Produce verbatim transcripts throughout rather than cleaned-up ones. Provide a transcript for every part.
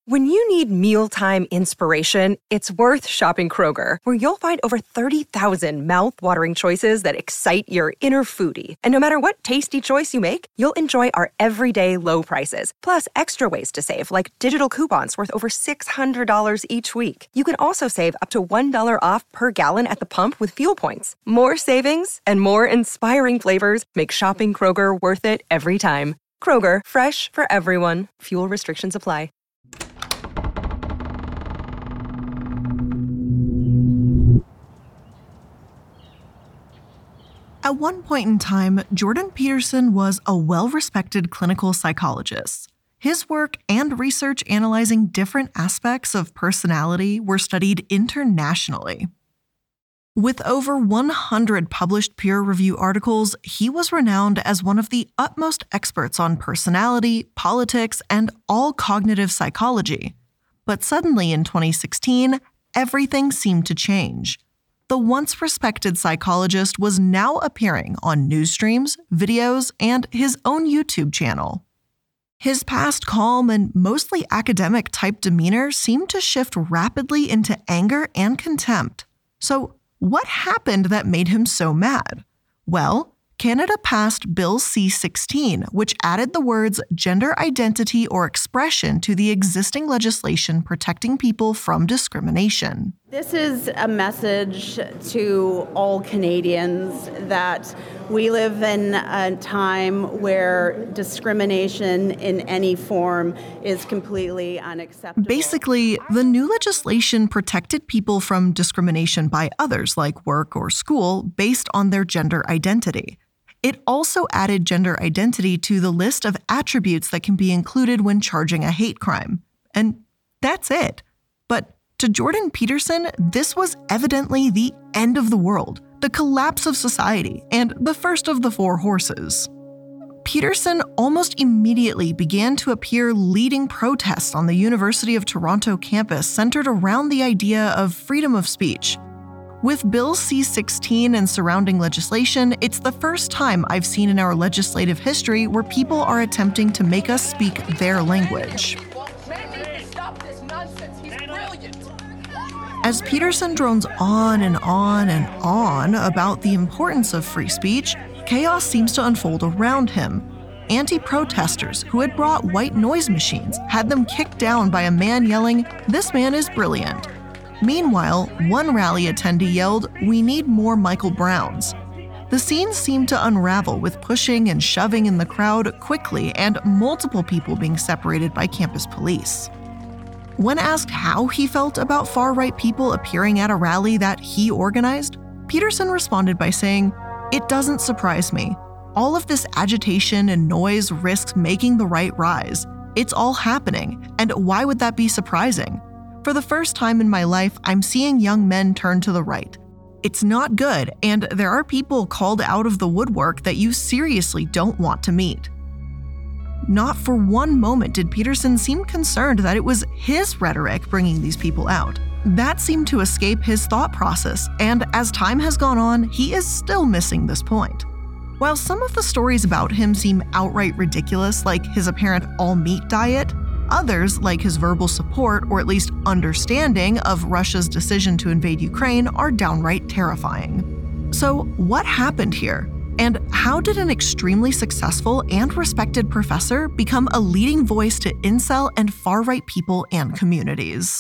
When you need mealtime inspiration, it's worth shopping Kroger, where you'll find over thirty thousand mouth-watering choices that excite your inner foodie. And no matter what tasty choice you make, you'll enjoy our everyday low prices, plus extra ways to save, like digital coupons worth over six hundred dollars each week. You can also save up to one dollar off per gallon at the pump with fuel points. More savings and more inspiring flavors make shopping Kroger worth it every time. Kroger, fresh for everyone. Fuel restrictions apply. At one point in time, Jordan Peterson was a well-respected clinical psychologist. His work and research analyzing different aspects of personality were studied internationally. With over one hundred published peer-review articles, he was renowned as one of the utmost experts on personality, politics, and all cognitive psychology. But suddenly in twenty sixteen, everything seemed to change. The once respected psychologist was now appearing on news streams, videos, and his own YouTube channel. His past calm and mostly academic-type demeanor seemed to shift rapidly into anger and contempt. So, what happened that made him so mad? Well, Canada passed Bill C sixteen, which added the words gender identity or expression to the existing legislation protecting people from discrimination. This is a message to all Canadians that we live in a time where discrimination in any form is completely unacceptable. Basically, the new legislation protected people from discrimination by others, like work or school, based on their gender identity. It also added gender identity to the list of attributes that can be included when charging a hate crime. And that's it. But to Jordan Peterson, this was evidently the end of the world, the collapse of society, and the first of the four horses. Peterson almost immediately began to appear leading protests on the University of Toronto campus centered around the idea of freedom of speech. With Bill C sixteen and surrounding legislation, it's the first time I've seen in our legislative history where people are attempting to make us speak their language. As Peterson drones on and on and on about the importance of free speech, chaos seems to unfold around him. Anti-protesters who had brought white noise machines had them kicked down by a man yelling, "This man is brilliant." Meanwhile, one rally attendee yelled, "We need more Michael Browns." The scene seemed to unravel with pushing and shoving in the crowd quickly and multiple people being separated by campus police. When asked how he felt about far-right people appearing at a rally that he organized, Peterson responded by saying, "It doesn't surprise me. All of this agitation and noise risks making the right rise. It's all happening, and why would that be surprising? For the first time in my life, I'm seeing young men turn to the right. It's not good, and there are people called out of the woodwork that you seriously don't want to meet." Not for one moment did Peterson seem concerned that it was his rhetoric bringing these people out. That seemed to escape his thought process, and as time has gone on, he is still missing this point. While some of the stories about him seem outright ridiculous, like his apparent all-meat diet, others, like his verbal support or at least understanding of Russia's decision to invade Ukraine, are downright terrifying. So what happened here? And how did an extremely successful and respected professor become a leading voice to incel and far-right people and communities?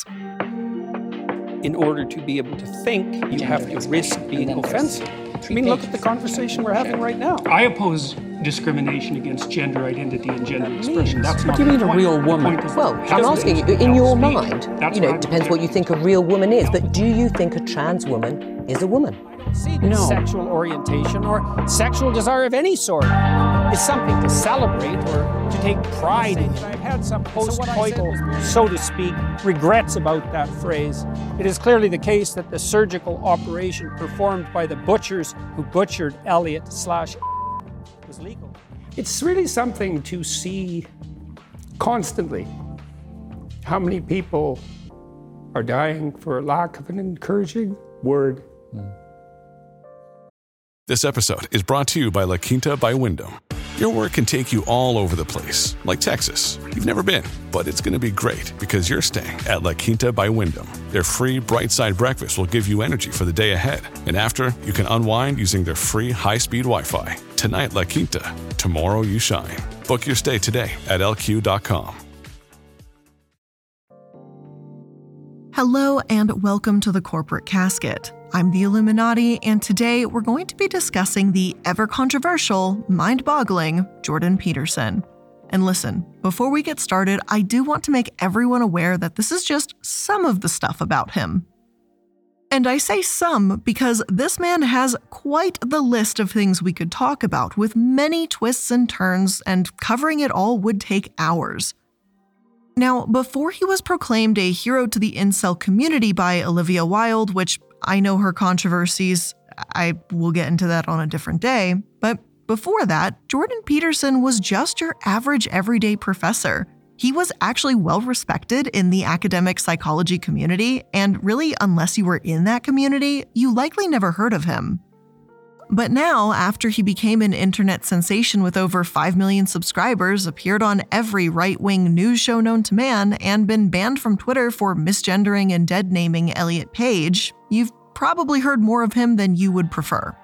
In order to be able to think, you have to risk being offensive. I mean, look at the conversation we're having right now. I oppose discrimination against gender identity and gender expression. That's what not do you mean a real woman? Well, I'm asking you, in your mind, you know, it depends what you think a real woman is, but do you think a trans woman is a woman? See that no. Sexual orientation or sexual desire of any sort is something to celebrate or to take pride in. I've had some post-coital, so to speak, regrets about that phrase. It is clearly the case that the surgical operation performed by the butchers who butchered Elliot slash was legal. It's really something to see constantly how many people are dying for lack of an encouraging word. This episode is brought to you by La Quinta by Wyndham. Your work can take you all over the place, like Texas. You've never been, but it's going to be great because you're staying at La Quinta by Wyndham. Their free Bright Side breakfast will give you energy for the day ahead. And after, you can unwind using their free high-speed Wi-Fi. Tonight, La Quinta. Tomorrow, you shine. Book your stay today at L Q dot com. Hello and welcome to the Corporate Casket. I'm the Illuminati, and today we're going to be discussing the ever-controversial, mind-boggling Jordan Peterson. And listen, before we get started, I do want to make everyone aware that this is just some of the stuff about him. And I say some because this man has quite the list of things we could talk about, with many twists and turns, and covering it all would take hours. Now, before he was proclaimed a hero to the incel community by Olivia Wilde, which I know her controversies, I will get into that on a different day, but before that, Jordan Peterson was just your average everyday professor. He was actually well respected in the academic psychology community, and really, unless you were in that community, you likely never heard of him. But now, after he became an internet sensation with over five million subscribers, appeared on every right-wing news show known to man, and been banned from Twitter for misgendering and dead-naming Elliot Page, you've probably heard more of him than you would prefer.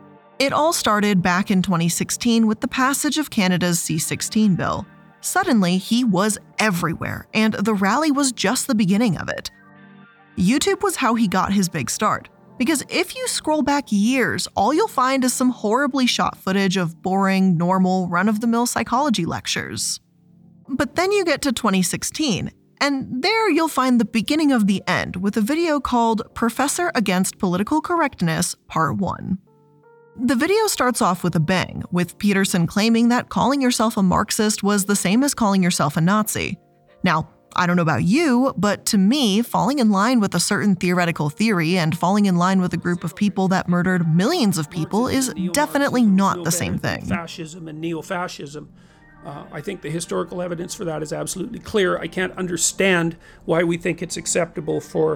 It all started back in twenty sixteen with the passage of Canada's C sixteen bill. Suddenly, he was everywhere, and the rally was just the beginning of it. YouTube was how he got his big start. Because if you scroll back years, all you'll find is some horribly shot footage of boring, normal, run-of-the-mill psychology lectures. But then you get to twenty sixteen, and there you'll find the beginning of the end with a video called Professor Against Political Correctness, Part one. The video starts off with a bang, with Peterson claiming that calling yourself a Marxist was the same as calling yourself a Nazi. Now, I don't know about you, but to me, falling in line with a certain theoretical theory and falling in line with a group of people that murdered millions of people is definitely not the same thing. Fascism and neo-fascism. Uh, I think the historical evidence for that is absolutely clear. I can't understand why we think it's acceptable for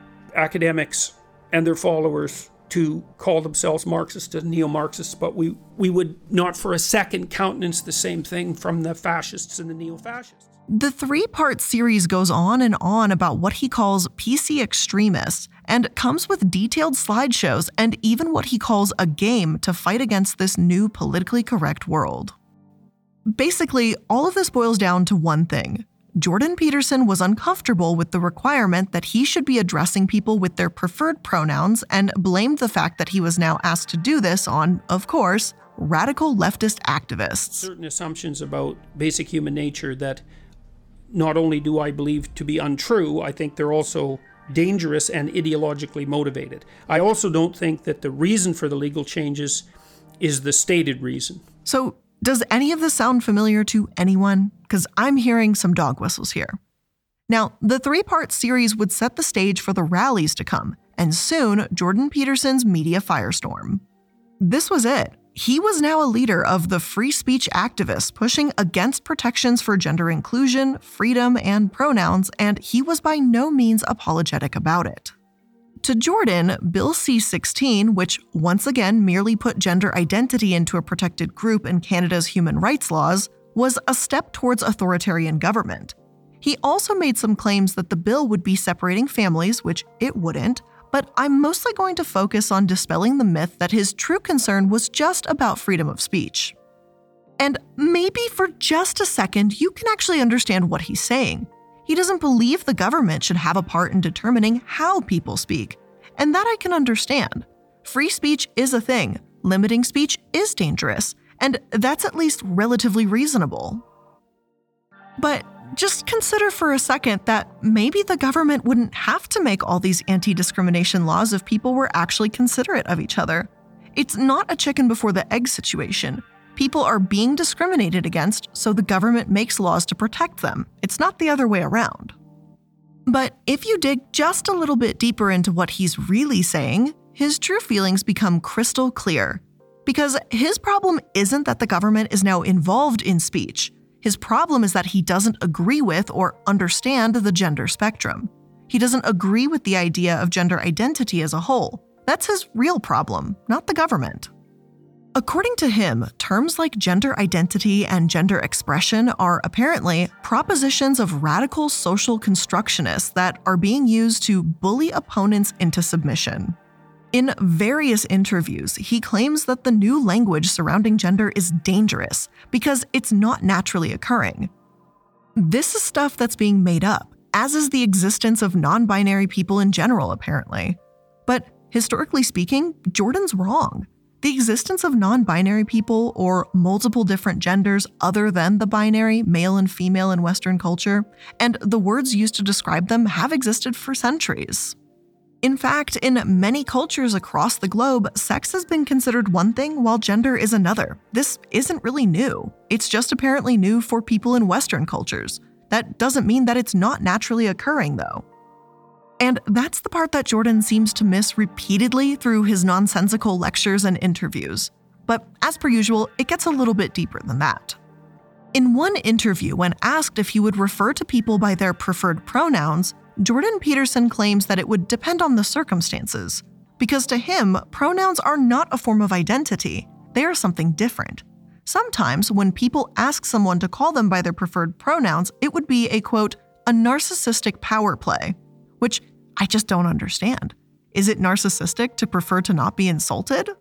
academics and their followers to call themselves Marxists and neo-Marxists, but we, we would not for a second countenance the same thing from the fascists and the neo-fascists. The three-part series goes on and on about what he calls P C extremists, and comes with detailed slideshows and even what he calls a game to fight against this new politically correct world. Basically, all of this boils down to one thing. Jordan Peterson was uncomfortable with the requirement that he should be addressing people with their preferred pronouns, and blamed the fact that he was now asked to do this on, of course, radical leftist activists. Certain assumptions about basic human nature that not only do I believe to be untrue, I think they're also dangerous and ideologically motivated. I also don't think that the reason for the legal changes is the stated reason. So, does any of this sound familiar to anyone? Because I'm hearing some dog whistles here. Now, the three-part series would set the stage for the rallies to come, and soon, Jordan Peterson's media firestorm. This was it. He was now a leader of the free speech activists pushing against protections for gender inclusion, freedom, and pronouns, and he was by no means apologetic about it. To Jordan, Bill C sixteen, which once again merely put gender identity into a protected group in Canada's human rights laws, was a step towards authoritarian government. He also made some claims that the bill would be separating families, which it wouldn't, but I'm mostly going to focus on dispelling the myth that his true concern was just about freedom of speech. And maybe for just a second, you can actually understand what he's saying. He doesn't believe the government should have a part in determining how people speak, and that I can understand. Free speech is a thing, limiting speech is dangerous, and that's at least relatively reasonable. But just consider for a second that maybe the government wouldn't have to make all these anti-discrimination laws if people were actually considerate of each other. It's not a chicken before the egg situation. People are being discriminated against, so the government makes laws to protect them. It's not the other way around. But if you dig just a little bit deeper into what he's really saying, his true feelings become crystal clear. Because his problem isn't that the government is now involved in speech. His problem is that he doesn't agree with or understand the gender spectrum. He doesn't agree with the idea of gender identity as a whole. That's his real problem, not the government. According to him, terms like gender identity and gender expression are apparently propositions of radical social constructionists that are being used to bully opponents into submission. In various interviews, he claims that the new language surrounding gender is dangerous because it's not naturally occurring. This is stuff that's being made up, as is the existence of non-binary people in general, apparently. But historically speaking, Jordan's wrong. The existence of non-binary people or multiple different genders other than the binary, male and female in Western culture, and the words used to describe them have existed for centuries. In fact, in many cultures across the globe, sex has been considered one thing while gender is another. This isn't really new. It's just apparently new for people in Western cultures. That doesn't mean that it's not naturally occurring, though. And that's the part that Jordan seems to miss repeatedly through his nonsensical lectures and interviews. But as per usual, it gets a little bit deeper than that. In one interview, when asked if he would refer to people by their preferred pronouns, Jordan Peterson claims that it would depend on the circumstances. Because to him, pronouns are not a form of identity. They are something different. Sometimes, when people ask someone to call them by their preferred pronouns, it would be a, quote, a narcissistic power play. Which I just don't understand. Is it narcissistic to prefer to not be insulted?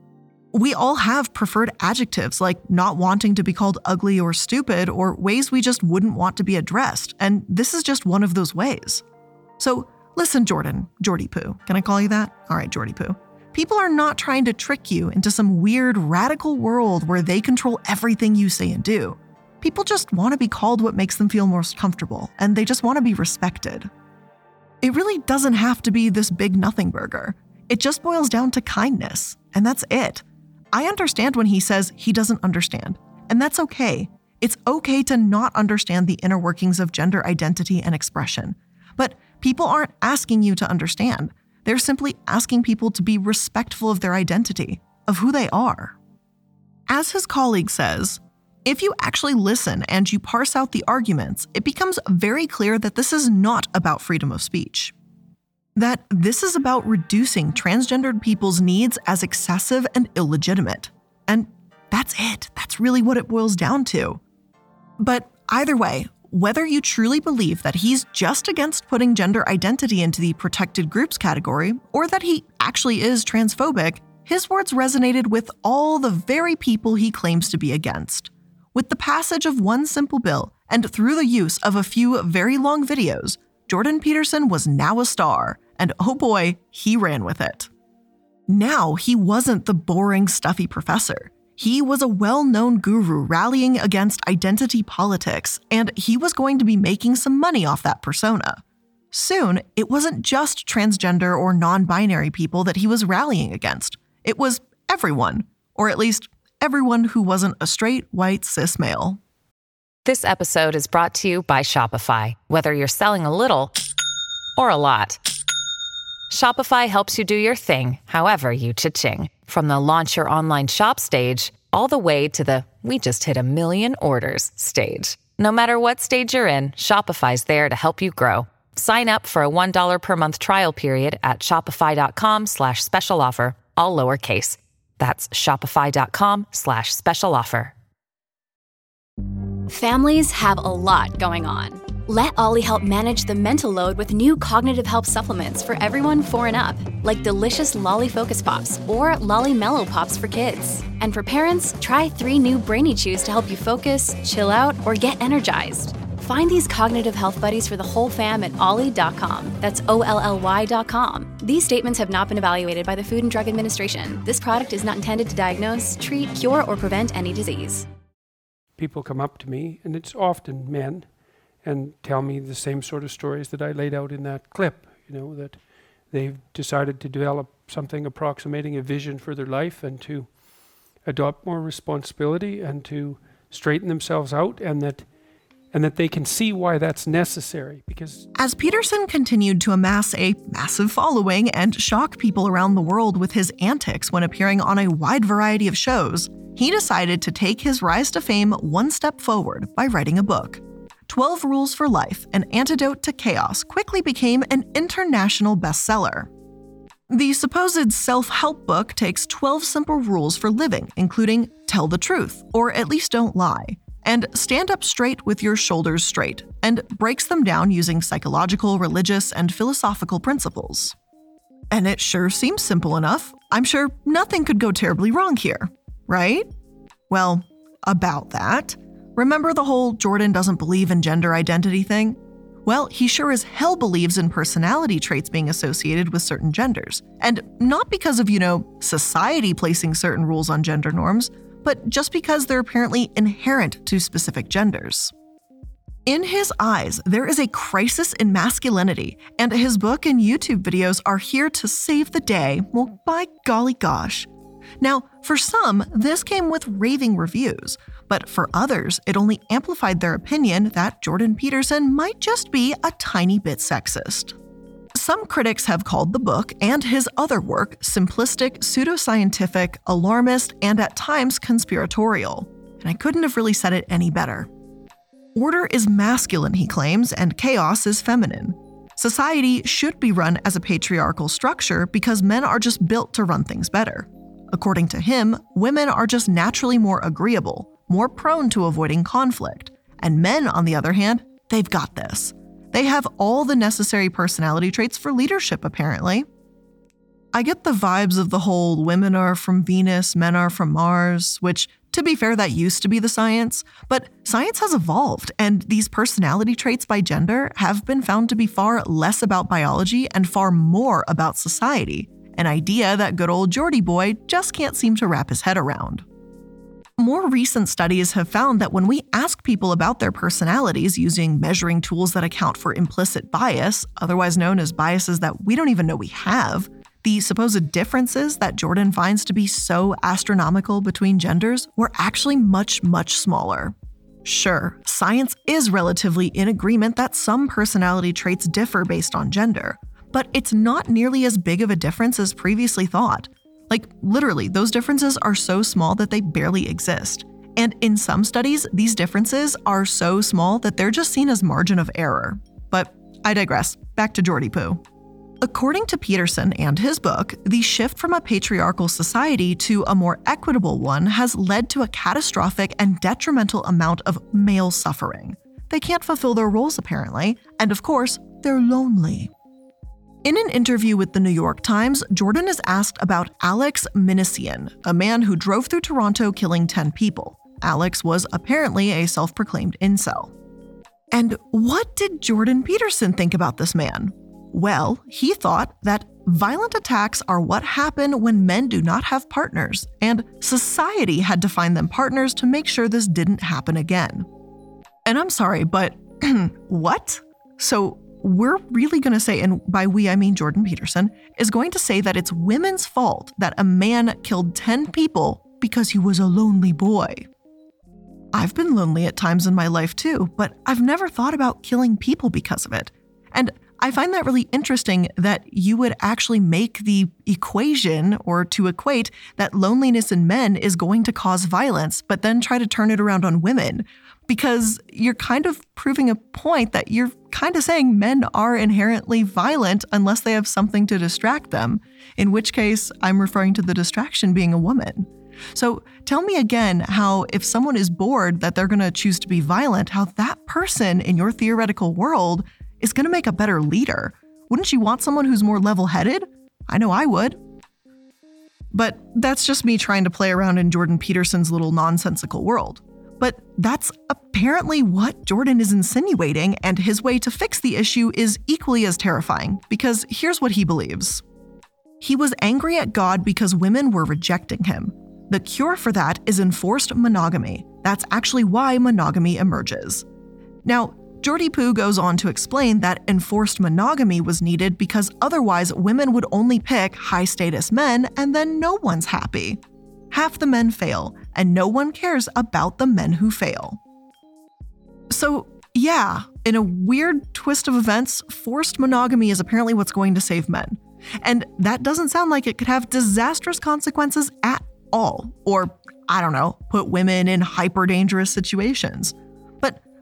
We all have preferred adjectives like not wanting to be called ugly or stupid or ways we just wouldn't want to be addressed, and this is just one of those ways. So listen, Jordan, Jordy Poo. Can I call you that? All right, Jordy Poo. People are not trying to trick you into some weird radical world where they control everything you say and do. People just want to be called what makes them feel most comfortable, and they just want to be respected. It really doesn't have to be this big nothing burger. It just boils down to kindness, and that's it. I understand when he says he doesn't understand, and that's okay. It's okay to not understand the inner workings of gender identity and expression. But people aren't asking you to understand. They're simply asking people to be respectful of their identity, of who they are. As his colleague says, if you actually listen and you parse out the arguments, it becomes very clear that this is not about freedom of speech. That this is about reducing transgendered people's needs as excessive and illegitimate. And that's it. That's really what it boils down to. But either way, whether you truly believe that he's just against putting gender identity into the protected groups category, or that he actually is transphobic, his words resonated with all the very people he claims to be against. With the passage of one simple bill, and through the use of a few very long videos, Jordan Peterson was now a star, and oh boy, he ran with it. Now he wasn't the boring, stuffy professor. He was a well-known guru rallying against identity politics, and he was going to be making some money off that persona. Soon, it wasn't just transgender or non-binary people that he was rallying against. It was everyone, or at least everyone who wasn't a straight, white, cis male. This episode is brought to you by Shopify. Whether you're selling a little or a lot, Shopify helps you do your thing, however you cha-ching. From the launch your online shop stage, all the way to the we just hit a million orders stage. No matter what stage you're in, Shopify's there to help you grow. Sign up for a one dollar per month trial period at shopify.com slash special offer, all lowercase. That's shopify.com slash special offer. Families have a lot going on. Let Ollie help manage the mental load with new cognitive help supplements for everyone four and up, like delicious Lolly Focus Pops or Lolly Mellow Pops for kids. And for parents, try three new Brainy Chews to help you focus, chill out, or get energized. Find these cognitive health buddies for the whole fam at ollie dot com. That's O L L Y dot com. These statements have not been evaluated by the Food and Drug Administration. This product is not intended to diagnose, treat, cure, or prevent any disease. People come up to me, and it's often men, and tell me the same sort of stories that I laid out in that clip, you know, that they've decided to develop something approximating a vision for their life and to adopt more responsibility and to straighten themselves out, and that and that they can see why that's necessary. Because as Peterson continued to amass a massive following and shock people around the world with his antics when appearing on a wide variety of shows, he decided to take his rise to fame one step forward by writing a book. twelve Rules for Life, An Antidote to Chaos quickly became an international bestseller. The supposed self-help book takes twelve simple rules for living, including tell the truth, or at least don't lie, and stand up straight with your shoulders straight, and breaks them down using psychological, religious, and philosophical principles. And it sure seems simple enough. I'm sure nothing could go terribly wrong here, right? Well, about that. Remember the whole Jordan doesn't believe in gender identity thing? Well, he sure as hell believes in personality traits being associated with certain genders. And not because of, you know, society placing certain rules on gender norms, but just because they're apparently inherent to specific genders. In his eyes, there is a crisis in masculinity, and his book and YouTube videos are here to save the day. Well, by golly gosh. Now, for some, this came with raving reviews, but for others, it only amplified their opinion that Jordan Peterson might just be a tiny bit sexist. Some critics have called the book and his other work simplistic, pseudoscientific, alarmist, and at times conspiratorial, and I couldn't have really said it any better. Order is masculine, he claims, and chaos is feminine. Society should be run as a patriarchal structure because men are just built to run things better. According to him, women are just naturally more agreeable, more prone to avoiding conflict, and men, on the other hand, they've got this. They have all the necessary personality traits for leadership, apparently. I get the vibes of the whole women are from Venus, men are from Mars, which, to be fair, that used to be the science, but science has evolved, and these personality traits by gender have been found to be far less about biology and far more about society, an idea that good old Geordie boy just can't seem to wrap his head around. More recent studies have found that when we ask people about their personalities using measuring tools that account for implicit bias, otherwise known as biases that we don't even know we have, the supposed differences that Jordan finds to be so astronomical between genders were actually much, much smaller. Sure, science is relatively in agreement that some personality traits differ based on gender, but it's not nearly as big of a difference as previously thought. Like, literally, those differences are so small that they barely exist. And in some studies, these differences are so small that they're just seen as margin of error. But I digress. Back to Geordie Poo. According to Peterson and his book, the shift from a patriarchal society to a more equitable one has led to a catastrophic and detrimental amount of male suffering. They can't fulfill their roles, apparently, and of course, they're lonely. In an interview with the New York Times, Jordan is asked about Alex Minassian, a man who drove through Toronto killing ten people. Alex was apparently a self-proclaimed incel. And what did Jordan Peterson think about this man? Well, he thought that violent attacks are what happen when men do not have partners, and society had to find them partners to make sure this didn't happen again. And I'm sorry, but what? So we're really going to say, and by we I mean Jordan Peterson, is going to say that it's women's fault that a man killed ten people because he was a lonely boy. I've been lonely at times in my life too, but I've never thought about killing people because of it. And I find that really interesting that you would actually make the equation or to equate that loneliness in men is going to cause violence, but then try to turn it around on women. Because you're kind of proving a point that you're kind of saying men are inherently violent unless they have something to distract them, in which case I'm referring to the distraction being a woman. So tell me again how if someone is bored that they're going to choose to be violent, how that person in your theoretical world is going to make a better leader. Wouldn't you want someone who's more level-headed? I know I would. But that's just me trying to play around in Jordan Peterson's little nonsensical world. But that's apparently what Jordan is insinuating, and his way to fix the issue is equally as terrifying, because here's what he believes. He was angry at God because women were rejecting him. The cure for that is enforced monogamy. That's actually why monogamy emerges. Now, Geordie Poo goes on to explain that enforced monogamy was needed because otherwise women would only pick high-status men and then no one's happy. Half the men fail, and no one cares about the men who fail. So, yeah, in a weird twist of events, forced monogamy is apparently what's going to save men. And that doesn't sound like it could have disastrous consequences at all, or, I don't know, put women in hyper-dangerous situations. But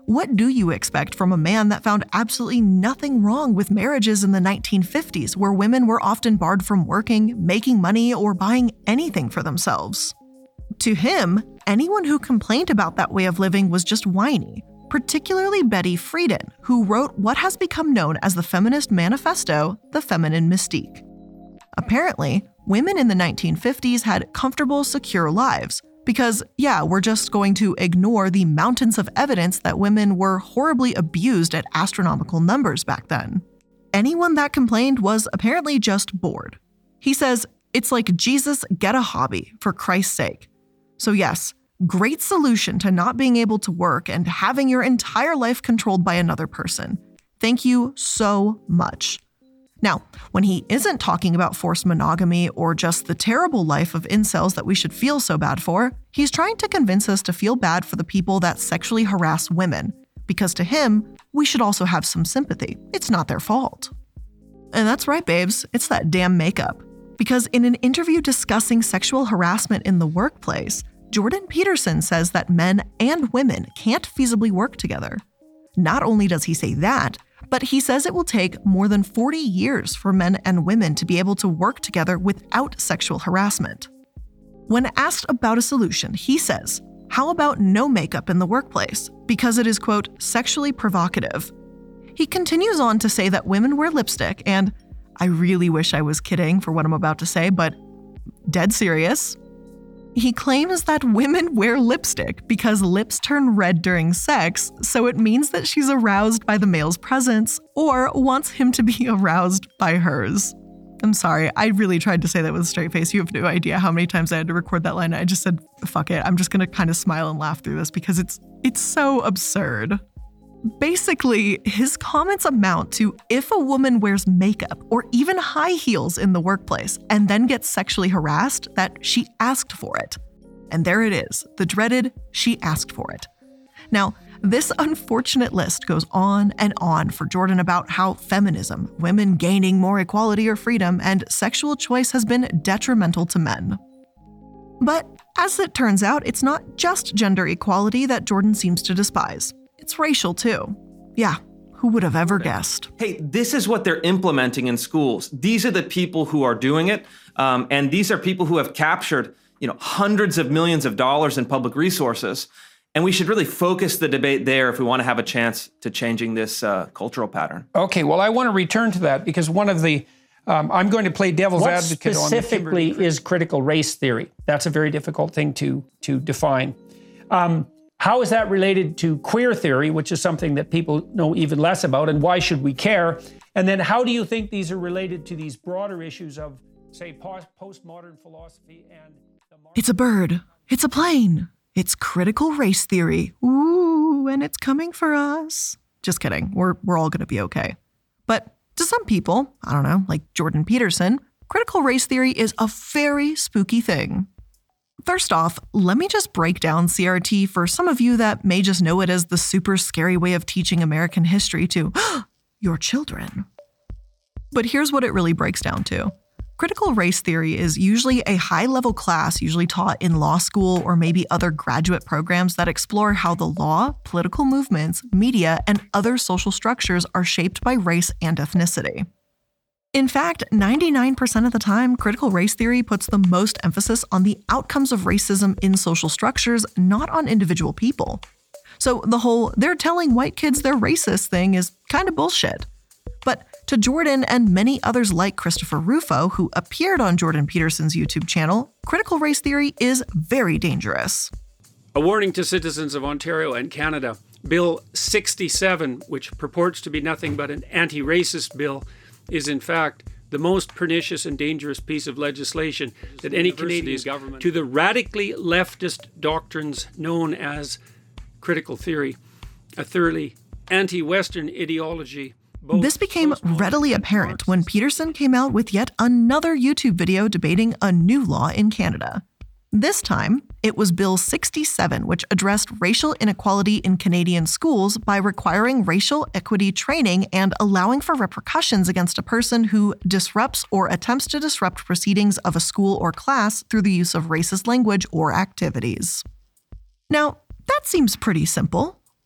what do you expect from a man that found absolutely nothing wrong with marriages in the nineteen fifties, where women were often barred from working, making money, or buying anything for themselves? To him, anyone who complained about that way of living was just whiny, particularly Betty Friedan, who wrote what has become known as the feminist manifesto, The Feminine Mystique. Apparently, women in the nineteen fifties had comfortable, secure lives, because, yeah, we're just going to ignore the mountains of evidence that women were horribly abused at astronomical numbers back then. Anyone that complained was apparently just bored. He says, it's like Jesus, get a hobby, for Christ's sake. So yes, great solution to not being able to work and having your entire life controlled by another person. Thank you so much. Now, when he isn't talking about forced monogamy or just the terrible life of incels that we should feel so bad for, he's trying to convince us to feel bad for the people that sexually harass women, because to him, we should also have some sympathy. It's not their fault. And that's right, babes, it's that damn makeup. Because in an interview discussing sexual harassment in the workplace, Jordan Peterson says that men and women can't feasibly work together. Not only does he say that, but he says it will take more than forty years for men and women to be able to work together without sexual harassment. When asked about a solution, he says, how about no makeup in the workplace? Because it is, quote, sexually provocative. He continues on to say that women wear lipstick, and I really wish I was kidding for what I'm about to say, but dead serious. He claims that women wear lipstick because lips turn red during sex, so it means that she's aroused by the male's presence or wants him to be aroused by hers. I'm sorry, I really tried to say that with a straight face. You have no idea how many times I had to record that line. I just said, fuck it, I'm just gonna kind of smile and laugh through this because it's it's so absurd. Basically, his comments amount to if a woman wears makeup or even high heels in the workplace and then gets sexually harassed, that she asked for it. And there it is, the dreaded she asked for it. Now, this unfortunate list goes on and on for Jordan about how feminism, women gaining more equality or freedom, and sexual choice has been detrimental to men. But as it turns out, it's not just gender equality that Jordan seems to despise. It's racial too. Yeah, who would have ever guessed? Hey, this is what they're implementing in schools. These are the people who are doing it, um, and these are people who have captured, you know, hundreds of millions of dollars in public resources. And we should really focus the debate there if we want to have a chance to changing this uh, cultural pattern. Okay, well, I want to return to that because one of the, um, I'm going to play devil's what advocate on the specifically is critical race theory? That's a very difficult thing to, to define. Um, How is that related to queer theory, which is something that people know even less about, and why should we care? And then how do you think these are related to these broader issues of, say, post- postmodern philosophy and... The mar- It's a bird. It's a plane. It's critical race theory. Ooh, and it's coming for us. Just kidding. We're, we're all going to be okay. But to some people, I don't know, like Jordan Peterson, critical race theory is a very spooky thing. First off, let me just break down C R T for some of you that may just know it as the super scary way of teaching American history to your children. But here's what it really breaks down to. Critical race theory is usually a high-level class usually taught in law school or maybe other graduate programs that explore how the law, political movements, media, and other social structures are shaped by race and ethnicity. In fact, ninety-nine percent of the time, critical race theory puts the most emphasis on the outcomes of racism in social structures, not on individual people. So the whole "they're telling white kids they're racist" thing is kind of bullshit. But to Jordan and many others like Christopher Rufo, who appeared on Jordan Peterson's YouTube channel, critical race theory is very dangerous. A warning to citizens of Ontario and Canada. Bill sixty-seven, which purports to be nothing but an anti-racist bill, is in fact the most pernicious and dangerous piece of legislation that any Canadian government to the radically leftist doctrines known as critical theory, a thoroughly anti-Western ideology. This became readily apparent when Peterson came out with yet another YouTube video debating a new law in Canada. This time, it was Bill sixty-seven, which addressed racial inequality in Canadian schools by requiring racial equity training and allowing for repercussions against a person who disrupts or attempts to disrupt proceedings of a school or class through the use of racist language or activities. Now, that seems pretty simple,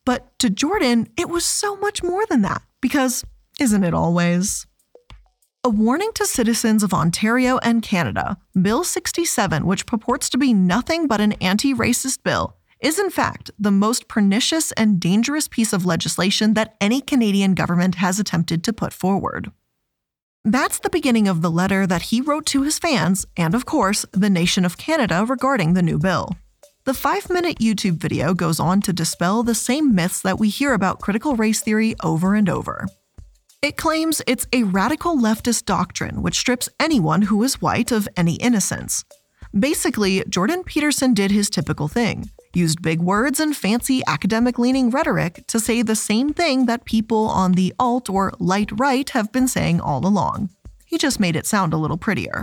But to Jordan, it was so much more than that, because isn't it always? A warning to citizens of Ontario and Canada, Bill sixty-seven, which purports to be nothing but an anti-racist bill, is in fact the most pernicious and dangerous piece of legislation that any Canadian government has attempted to put forward. That's the beginning of the letter that he wrote to his fans and, of course, the nation of Canada regarding the new bill. The five-minute YouTube video goes on to dispel the same myths that we hear about critical race theory over and over. It claims it's a radical leftist doctrine which strips anyone who is white of any innocence. Basically, Jordan Peterson did his typical thing, used big words and fancy academic-leaning rhetoric to say the same thing that people on the alt or light right have been saying all along. He just made it sound a little prettier.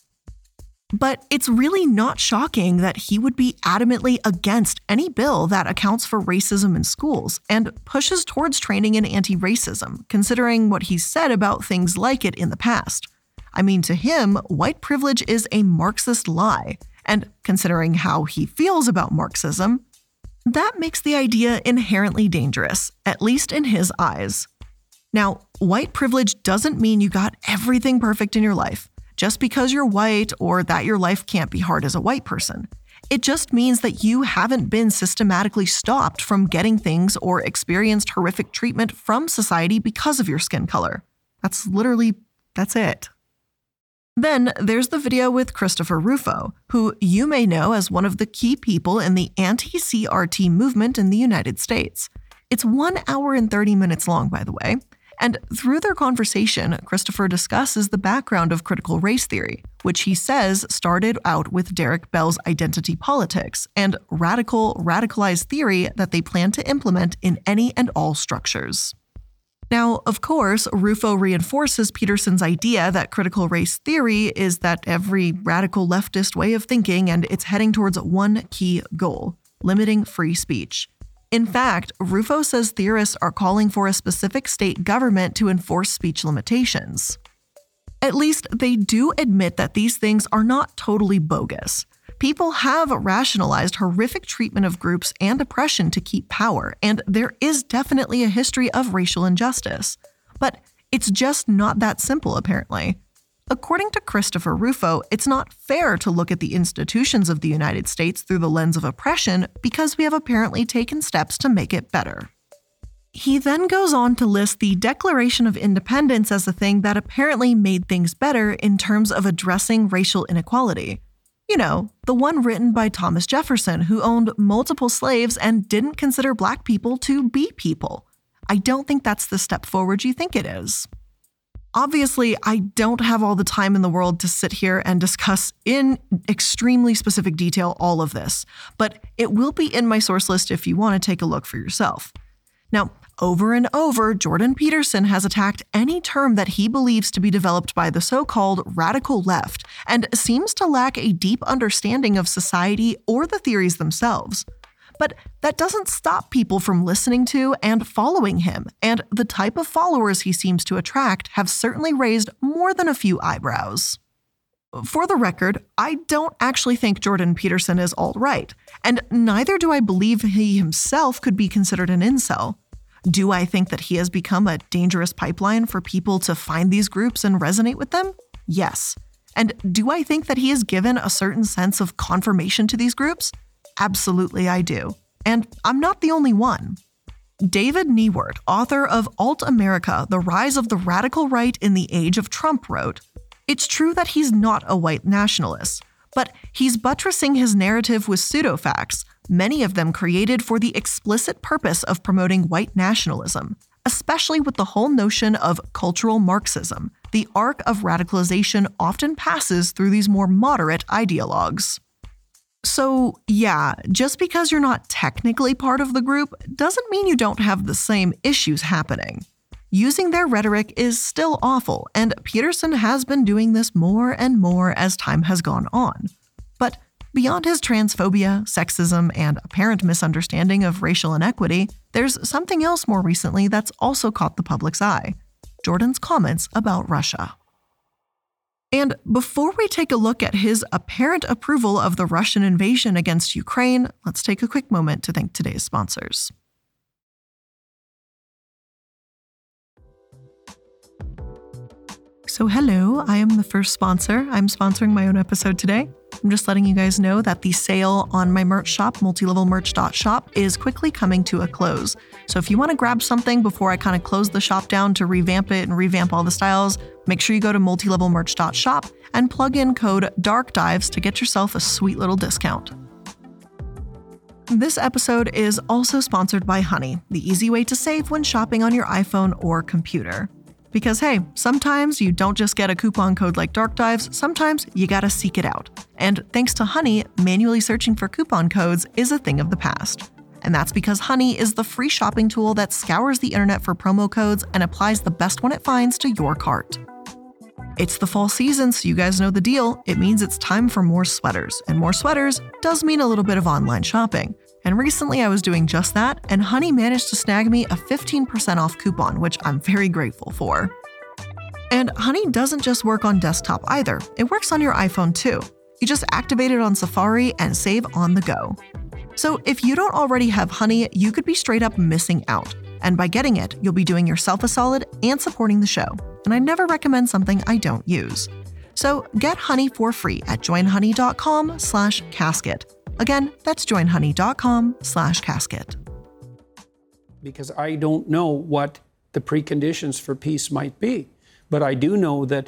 But it's really not shocking that he would be adamantly against any bill that accounts for racism in schools and pushes towards training in anti-racism, considering what he's said about things like it in the past. I mean, to him, white privilege is a Marxist lie, and considering how he feels about Marxism, that makes the idea inherently dangerous, at least in his eyes. Now, white privilege doesn't mean you got everything perfect in your life, just because you're white or that your life can't be hard as a white person. It just means that you haven't been systematically stopped from getting things or experienced horrific treatment from society because of your skin color. That's literally, that's it. Then there's the video with Christopher Rufo, who you may know as one of the key people in the anti-C R T movement in the United States. It's one hour and thirty minutes long, by the way. And through their conversation, Christopher discusses the background of critical race theory, which he says started out with Derek Bell's identity politics and radical, radicalized theory that they plan to implement in any and all structures. Now, of course, Rufo reinforces Peterson's idea that critical race theory is that every radical leftist way of thinking, and it's heading towards one key goal: limiting free speech. In fact, Rufo says theorists are calling for a specific state government to enforce speech limitations. At least they do admit that these things are not totally bogus. People have rationalized horrific treatment of groups and oppression to keep power, and there is definitely a history of racial injustice. But it's just not that simple, apparently. According to Christopher Rufo, it's not fair to look at the institutions of the United States through the lens of oppression because we have apparently taken steps to make it better. He then goes on to list the Declaration of Independence as a thing that apparently made things better in terms of addressing racial inequality. You know, the one written by Thomas Jefferson, who owned multiple slaves and didn't consider black people to be people. I don't think that's the step forward you think it is. Obviously, I don't have all the time in the world to sit here and discuss in extremely specific detail all of this, but it will be in my source list if you want to take a look for yourself. Now, over and over, Jordan Peterson has attacked any term that he believes to be developed by the so-called radical left and seems to lack a deep understanding of society or the theories themselves. But that doesn't stop people from listening to and following him, and the type of followers he seems to attract have certainly raised more than a few eyebrows. For the record, I don't actually think Jordan Peterson is alt-right, and neither do I believe he himself could be considered an incel. Do I think that he has become a dangerous pipeline for people to find these groups and resonate with them? Yes. And do I think that he has given a certain sense of confirmation to these groups? Absolutely, I do. And I'm not the only one. David Neiwert, author of Alt America, The Rise of the Radical Right in the Age of Trump, wrote, "It's true that he's not a white nationalist, but he's buttressing his narrative with pseudo-facts, many of them created for the explicit purpose of promoting white nationalism, especially with the whole notion of cultural Marxism. The arc of radicalization often passes through these more moderate ideologues." So, yeah, just because you're not technically part of the group doesn't mean you don't have the same issues happening. Using their rhetoric is still awful, and Peterson has been doing this more and more as time has gone on. But beyond his transphobia, sexism, and apparent misunderstanding of racial inequity, there's something else more recently that's also caught the public's eye: Jordan's comments about Russia. And before we take a look at his apparent approval of the Russian invasion against Ukraine, let's take a quick moment to thank today's sponsors. So hello, I am the first sponsor. I'm sponsoring my own episode today. I'm just letting you guys know that the sale on my merch shop, multilevel merch dot shop, is quickly coming to a close. So if you want to grab something before I kind of close the shop down to revamp it and revamp all the styles, make sure you go to multilevel merch dot shop and plug in code DARKDIVES to get yourself a sweet little discount. This episode is also sponsored by Honey, the easy way to save when shopping on your iPhone or computer. Because hey, sometimes you don't just get a coupon code like DARKDIVES, sometimes you gotta seek it out. And thanks to Honey, manually searching for coupon codes is a thing of the past. And that's because Honey is the free shopping tool that scours the internet for promo codes and applies the best one it finds to your cart. It's the fall season, so you guys know the deal. It means it's time for more sweaters, and more sweaters does mean a little bit of online shopping. And recently I was doing just that, and Honey managed to snag me a fifteen percent off coupon, which I'm very grateful for. And Honey doesn't just work on desktop either. It works on your iPhone too. You just activate it on Safari and save on the go. So if you don't already have Honey, you could be straight up missing out. And by getting it, you'll be doing yourself a solid and supporting the show. And I never recommend something I don't use. So get Honey for free at joinhoney.com slash casket. Again, that's joinhoney.com slash casket. Because I don't know what the preconditions for peace might be. But I do know that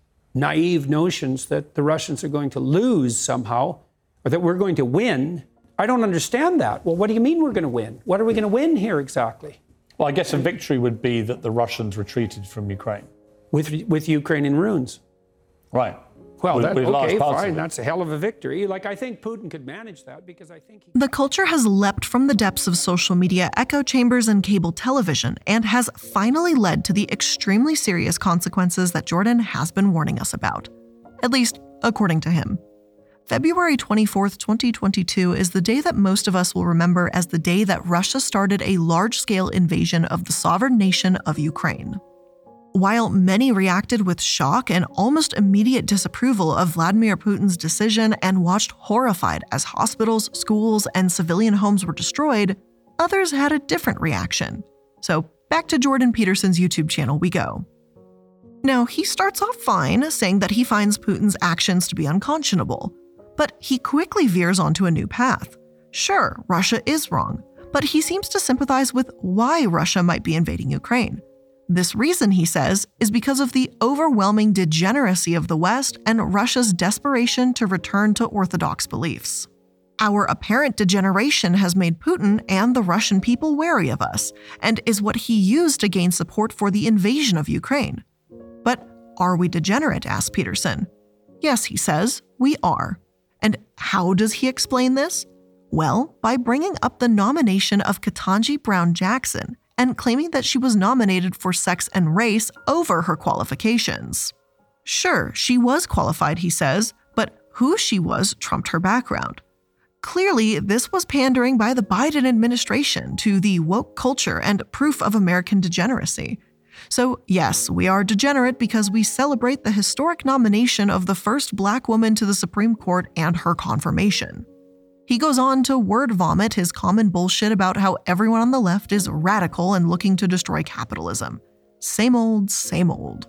naive notions that the Russians are going to lose somehow, or that we're going to win, I don't understand that. Well, what do you mean we're going to win? What are we going to win here exactly? Well, I guess a victory would be that the Russians retreated from Ukraine. With, with Ukraine in ruins. Right. Well, we, that, we've okay, lost fine, that's a hell of a victory. Like, I think Putin could manage that because I think... He... The culture has leapt from the depths of social media echo chambers and cable television and has finally led to the extremely serious consequences that Jordan has been warning us about. At least, according to him. February twenty-fourth, twenty twenty-two is the day that most of us will remember as the day that Russia started a large-scale invasion of the sovereign nation of Ukraine. While many reacted with shock and almost immediate disapproval of Vladimir Putin's decision and watched horrified as hospitals, schools, and civilian homes were destroyed, others had a different reaction. So back to Jordan Peterson's YouTube channel we go. Now, he starts off fine, saying that he finds Putin's actions to be unconscionable, but he quickly veers onto a new path. Sure, Russia is wrong, but he seems to sympathize with why Russia might be invading Ukraine. This reason, he says, is because of the overwhelming degeneracy of the West and Russia's desperation to return to orthodox beliefs. Our apparent degeneration has made Putin and the Russian people wary of us, and is what he used to gain support for the invasion of Ukraine. But are we degenerate, asked Peterson. Yes, he says, we are. And how does he explain this? Well, by bringing up the nomination of Ketanji Brown Jackson, and claiming that she was nominated for sex and race over her qualifications. Sure, she was qualified, he says, but who she was trumped her background. Clearly, this was pandering by the Biden administration to the woke culture and proof of American degeneracy. So yes, we are degenerate because we celebrate the historic nomination of the first Black woman to the Supreme Court and her confirmation. He goes on to word vomit his common bullshit about how everyone on the left is radical and looking to destroy capitalism. Same old, same old.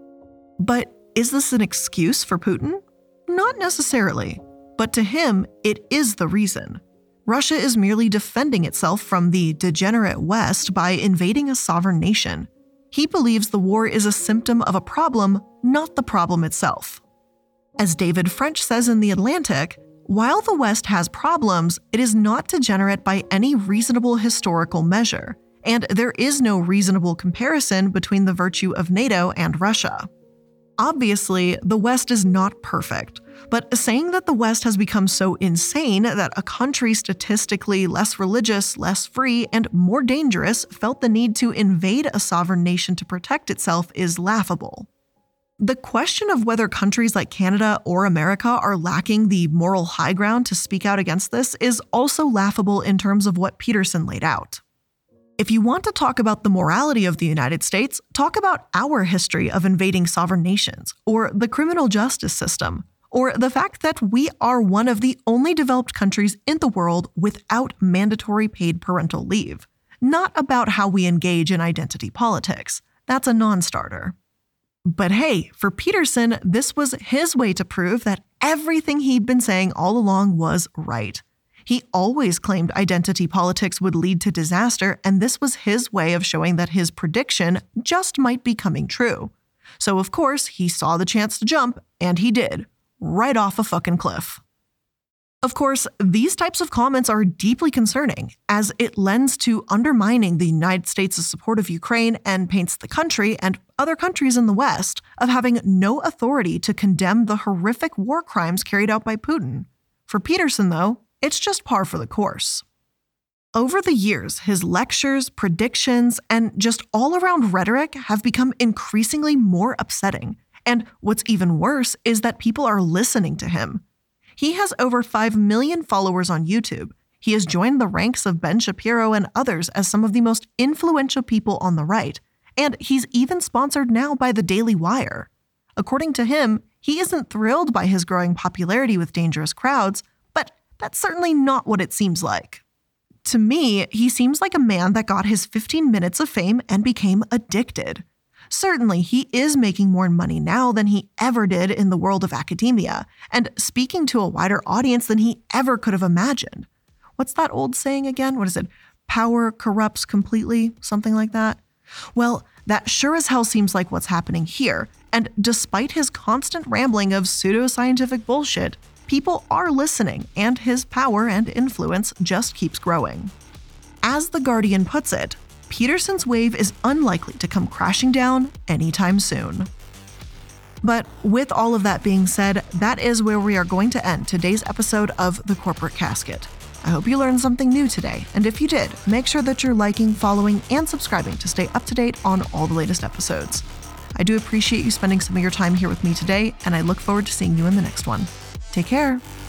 But is this an excuse for Putin? Not necessarily. But to him, it is the reason. Russia is merely defending itself from the degenerate West by invading a sovereign nation. He believes the war is a symptom of a problem, not the problem itself. As David French says in The Atlantic, while the West has problems, it is not degenerate by any reasonable historical measure, and there is no reasonable comparison between the virtue of NATO and Russia. Obviously, the West is not perfect, but saying that the West has become so insane that a country statistically less religious, less free, and more dangerous felt the need to invade a sovereign nation to protect itself is laughable. The question of whether countries like Canada or America are lacking the moral high ground to speak out against this is also laughable in terms of what Peterson laid out. If you want to talk about the morality of the United States, talk about our history of invading sovereign nations, or the criminal justice system, or the fact that we are one of the only developed countries in the world without mandatory paid parental leave. Not about how we engage in identity politics. That's a non-starter. But hey, for Peterson, this was his way to prove that everything he'd been saying all along was right. He always claimed identity politics would lead to disaster, and this was his way of showing that his prediction just might be coming true. So of course, he saw the chance to jump, and he did, right off a fucking cliff. Of course, these types of comments are deeply concerning, as it lends to undermining the United States' support of Ukraine and paints the country and other countries in the West of having no authority to condemn the horrific war crimes carried out by Putin. For Peterson, though, it's just par for the course. Over the years, his lectures, predictions, and just all-around rhetoric have become increasingly more upsetting. And what's even worse is that people are listening to him. He has over five million followers on YouTube. He has joined the ranks of Ben Shapiro and others as some of the most influential people on the right. And he's even sponsored now by the Daily Wire. According to him, he isn't thrilled by his growing popularity with dangerous crowds, but that's certainly not what it seems like. To me, he seems like a man that got his fifteen minutes of fame and became addicted. Certainly, he is making more money now than he ever did in the world of academia, and speaking to a wider audience than he ever could have imagined. What's that old saying again? What is it? Power corrupts completely? Something like that? Well, that sure as hell seems like what's happening here, and despite his constant rambling of pseudoscientific bullshit, people are listening, and his power and influence just keeps growing. As The Guardian puts it, Peterson's wave is unlikely to come crashing down anytime soon. But with all of that being said, that is where we are going to end today's episode of The Corporate Casket. I hope you learned something new today, and if you did, make sure that you're liking, following, and subscribing to stay up to date on all the latest episodes. I do appreciate you spending some of your time here with me today, and I look forward to seeing you in the next one. Take care.